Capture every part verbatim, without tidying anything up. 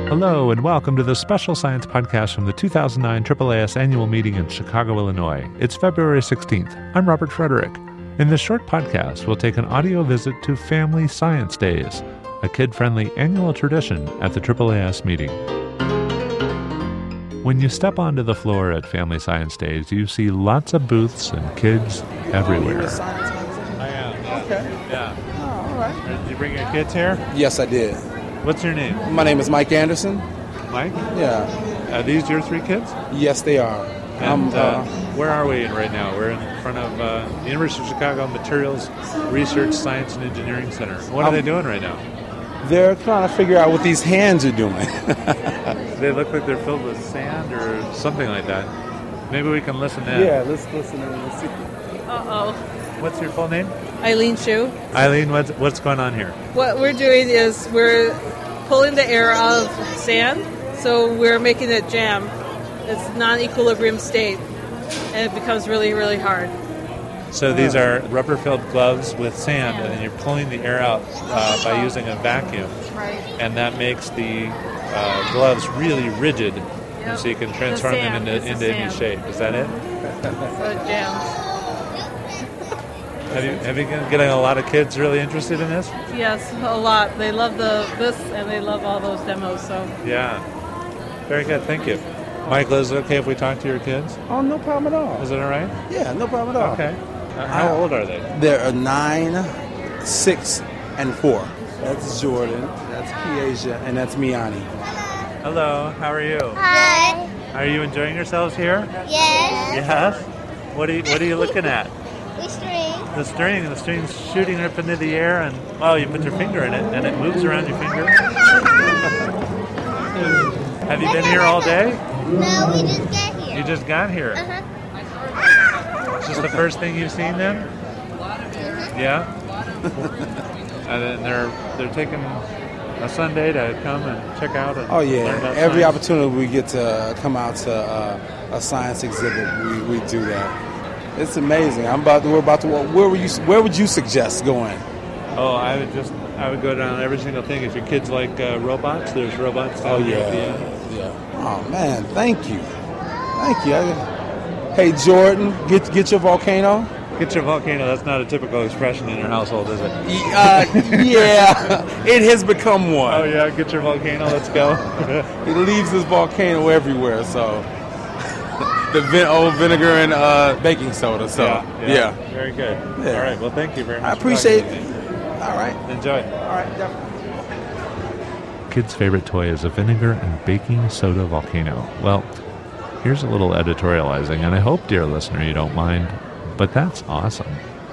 Hello and welcome to the special science podcast from the two thousand nine A A A S annual meeting in Chicago, Illinois. It's February sixteenth. I'm Robert Frederick. In this short podcast, we'll take an audio visit to Family Science Days, a kid-friendly annual tradition at the A A A S meeting. When you step onto the floor at Family Science Days, you see lots of booths and kids everywhere. I am. Okay. Yeah. Oh, all right. Did you bring your kids here? Yes, I did. What's your name? My name is Mike Anderson. Mike? Yeah. Are these your three kids? Yes, they are. And Um, uh, uh, where are we right now? We're in front of uh, the University of Chicago Materials Research Science and Engineering Center. What are Um, they doing right now? they're trying to figure out what these hands are doing. They look like they're filled with sand or something like that. Maybe we can listen in. Yeah, let's listen and let's see. Uh-oh. What's your full name? Eileen Shu. Eileen, what's, what's going on here? What we're doing is we're pulling the air out of sand, so we're making it jam. It's non-equilibrium state, and it becomes really, really hard. So these are rubber-filled gloves with sand, and then you're pulling the air out uh, by using a vacuum. Right. And that makes the uh, gloves really rigid, Yep. so you can transform The them sand. into, It's the into any sand. shape. Is that it? So it jams. Have you have you been getting a lot of kids really interested in this? Yes, a lot. They love the this, and they love all those demos. So Yeah. Very good. Thank you. Michael, is it okay if we talk to your kids? Oh, no problem at all. Is it all right? Yeah, no problem at all. Okay. Uh, how old are they? There are nine, six, and four. That's Jordan, that's Piasia, and that's Miani. Hello. How are you? Hi. Are you enjoying yourselves here? Yes. Yes. What are you What are you looking at? We string. The string. The string's shooting up into the air, and oh, you put your finger in it, and it moves around your finger. Have you been here all day? No, we just got here. You just got here. Uh-huh. Is this the first thing you've seen then? Uh-huh. Yeah. And then they're they're taking a Sunday to come and check out and Oh, learn yeah. about Every science. opportunity we get to come out to uh, a science exhibit, we, we do that. It's amazing. I'm about to, we're about to walk. Where would you Where would you suggest going? Oh, I would just I would go down every single thing. If your kids like uh, robots, there's robots down Oh, here yeah. at the end. Yeah. Oh, man. Thank you. Thank you. I- Hey, Jordan, get get your volcano. Get your volcano. That's not a typical expression in your household, is it? Uh, yeah, it has become one. Oh yeah, get your volcano. Let's go. He leaves his volcano everywhere, so the vin- old vinegar and uh, baking soda. So yeah, Very good. Yeah. All right. Well, thank you very much. I for appreciate talking it. to me. All right, Enjoy. all right, definitely. Kids' favorite toy is a vinegar and baking soda volcano. Well, here's a little editorializing, and I hope, dear listener, you don't mind, but that's awesome.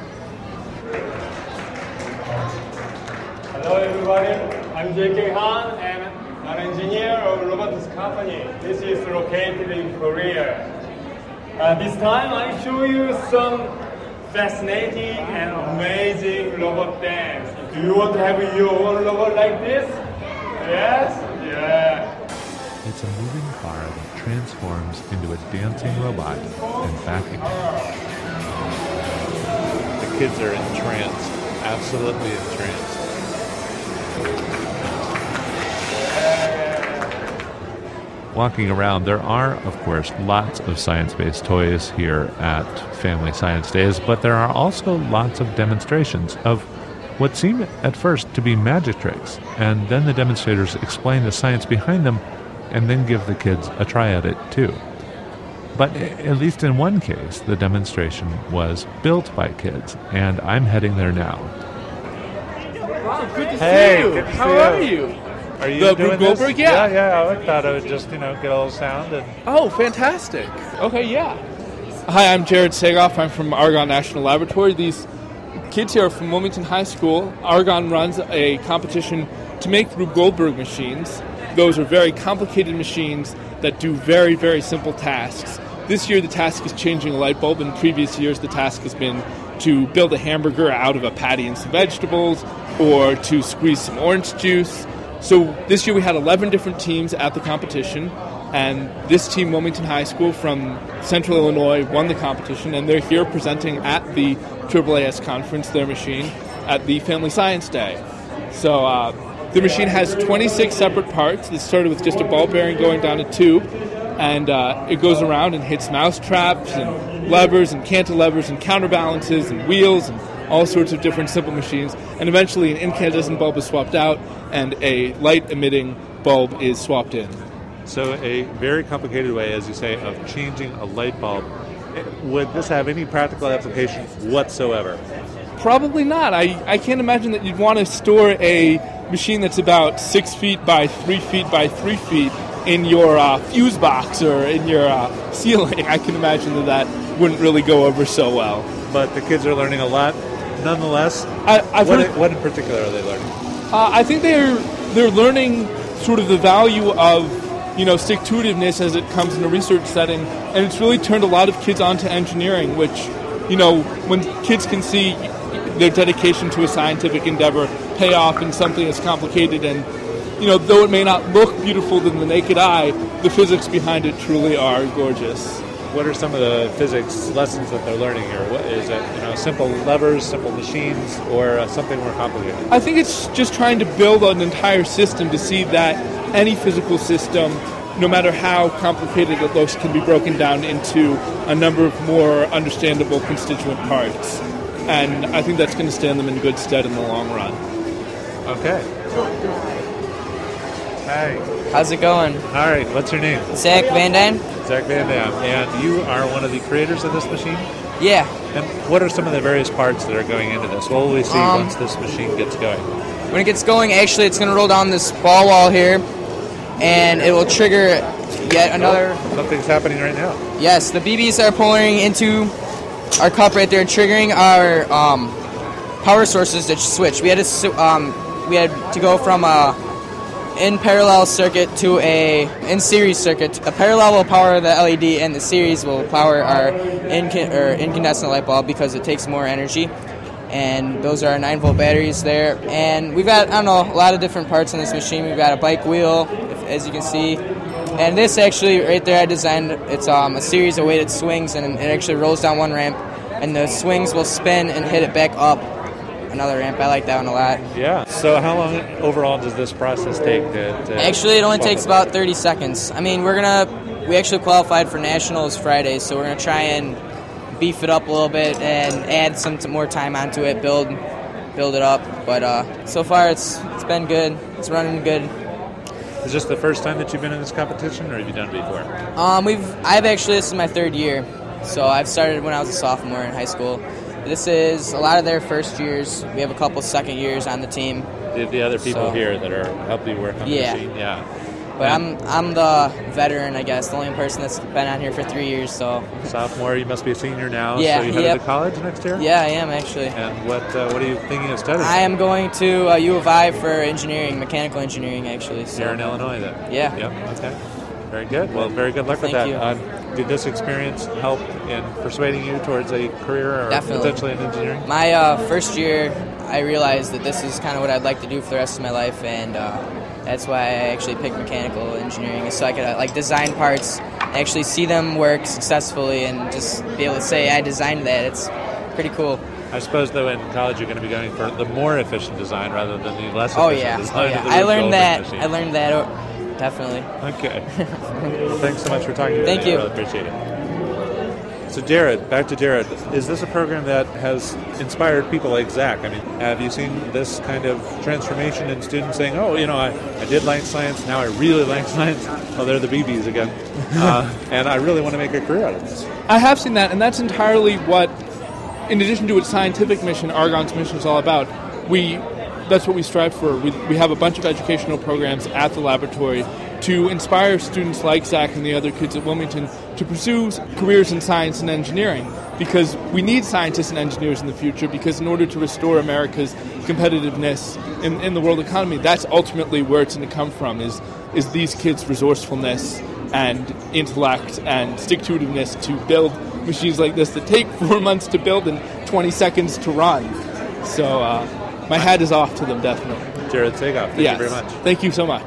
Hello everybody, I'm J K Han and I'm an engineer of robotics company. This is located in Korea. Uh, this time I show you some fascinating and amazing robot dance. Do you want to have your own robot like this? Yes? Yeah. It's a moving car that transforms into a dancing robot and back again. The kids are entranced. Absolutely entranced. Walking around, there are, of course, lots of science-based toys here at Family Science Days, but there are also lots of demonstrations of what seem at first to be magic tricks, and then the demonstrators explain the science behind them and then give the kids a try at it too. But at least in one case, the demonstration was built by kids, and I'm heading there now. Wow, good to Hey, see you. good to How see are you. you? Are you The doing Rube this? Goldberg? Yeah. yeah, yeah. I thought I would just, you know, get a little sound and. Oh, fantastic. Okay, yeah. Hi, I'm Jared Sagoff. I'm from Argonne National Laboratory. These kids here are from Wilmington High School. Argonne runs a competition to make Rube Goldberg machines. Those are very complicated machines that do very, very simple tasks. This year the task is changing a light bulb. In previous years the task has been to build a hamburger out of a patty and some vegetables, or to squeeze some orange juice. So this year we had eleven different teams at the competition, and this team, Wilmington High School from Central Illinois, won the competition, and they're here presenting at the A A A S conference their machine at the Family Science Day. So uh, The machine has twenty-six separate parts. It started with just a ball bearing going down a tube, and uh, it goes around and hits mouse traps and levers and cantilevers and counterbalances and wheels and all sorts of different simple machines. And eventually an incandescent bulb is swapped out and a light-emitting bulb is swapped in. So a very complicated way, as you say, of changing a light bulb. Would this have any practical application whatsoever? Probably not. I, I can't imagine that you'd want to store a machine that's about six feet by three feet by three feet in your uh, fuse box or in your uh, ceiling. I can imagine that that wouldn't really go over so well. But the kids are learning a lot, nonetheless. I, I've what, heard, in, what in particular are they learning? Uh, I think they're they're learning sort of the value of, you know, stick-to-itiveness as it comes in a research setting, and it's really turned a lot of kids onto engineering, which, you know, when kids can see their dedication to a scientific endeavor pay off in something as complicated and, you know, though it may not look beautiful to the naked eye, the physics behind it truly are gorgeous. What are some of the physics lessons that they're learning here? What, is it, you know, simple levers, simple machines, or uh, something more complicated? I think it's just trying to build an entire system to see that any physical system, no matter how complicated it looks, can be broken down into a number of more understandable constituent parts. And I think that's going to stand them in good stead in the long run. Okay. Hi. How's it going? All right. What's your name? Zach Van Dam. Zach Van Dam. And you are one of the creators of this machine? Yeah. And what are some of the various parts that are going into this? What will we see um, once this machine gets going? When it gets going, actually, it's going to roll down this ball wall here, and it will trigger yet another... Oh, something's happening right now. Yes, the B Bs are pouring into our cup right there, triggering our um, power sources to switch. We had to um, we had to go from a in parallel circuit to a in series circuit. A parallel will power the L E D, and the series will power our inca- or incandescent light bulb because it takes more energy. And those are our nine volt batteries there. And we've got, I don't know, a lot of different parts in this machine. We've got a bike wheel, if, as you can see. And this actually, right there, I designed, it's um, a series of weighted swings, and it actually rolls down one ramp. And the swings will spin and hit it back up another ramp. I like that one a lot. Yeah. So how long overall does this process take? To, to actually, it only takes about thirty seconds. I mean, we're going to, we actually qualified for Nationals Friday, so we're going to try and beef it up a little bit and add some more time onto it, build build it up. But uh, so far, it's it's been good. It's running good. Is this the first time that you've been in this competition, or have you done it before? Um, we've I've actually, this is my third year. So I've started when I was a sophomore in high school. This is a lot of their first years. We have a couple second years on the team. The, the other people so, here that are helping you work on yeah. the machine? Yeah. But I'm I'm the veteran, I guess, the only person that's been on here for three years. So sophomore, you must be a senior now. Yeah, so you headed yep. to college next year? Yeah, I am actually. And what uh, what are you thinking of studying? I am going to uh, U of I for engineering, mechanical engineering, actually. So. Here in Illinois, then. Yeah. Yep. Okay. Very good. Well, very good luck Thank with that. You. Um, did this experience help in persuading you towards a career or Definitely. potentially in engineering? My uh, first year, I realized that this is kind of what I'd like to do for the rest of my life, and uh, that's why I actually picked mechanical engineering, so I could uh, like design parts, actually see them work successfully, and just be able to say I designed that. It's pretty cool. I suppose, though, in college you're going to be going for the more efficient design rather than the less oh, efficient yeah. design. Oh yeah, of the I learned that. machine. I learned that. Oh, definitely. Okay. Well, thanks so much for talking to me. Thank today. you. I really appreciate it. So, Jared, back to Jared. Is this a program that has inspired people like Zach? I mean, have you seen this kind of transformation in students saying, oh, you know, I, I did like science, now I really like science. Oh, they're the B Bs again. Uh, and I really want to make a career out of this. I have seen that, and that's entirely what, in addition to its scientific mission, Argonne's mission is all about. We, that's what we strive for. We, we have a bunch of educational programs at the laboratory to inspire students like Zach and the other kids at Wilmington to pursue careers in science and engineering, because we need scientists and engineers in the future, because in order to restore America's competitiveness in, in the world economy, that's ultimately where it's going to come from, is, is these kids' resourcefulness and intellect and stick-to-itiveness to build machines like this that take four months to build and twenty seconds to run. So uh, my hat is off to them, definitely. Jared Sagoff, thank yes. you very much. Thank you so much.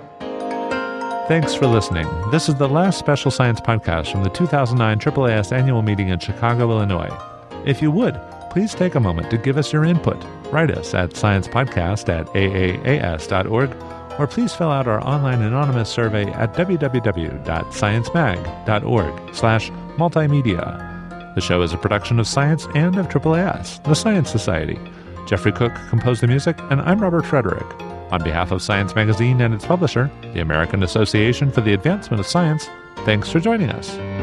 Thanks for listening. This is the last Special Science podcast from the two thousand nine A A A S annual meeting in Chicago, Illinois. If you would, please take a moment to give us your input. Write us at sciencepodcast at a a a s dot org, or please fill out our online anonymous survey at w w w dot sciencemag dot org slash multimedia. The show is a production of Science and of triple A S, the Science Society. Jeffrey Cook composed the music, and I'm Robert Frederick. On behalf of Science Magazine and its publisher, the American Association for the Advancement of Science, thanks for joining us.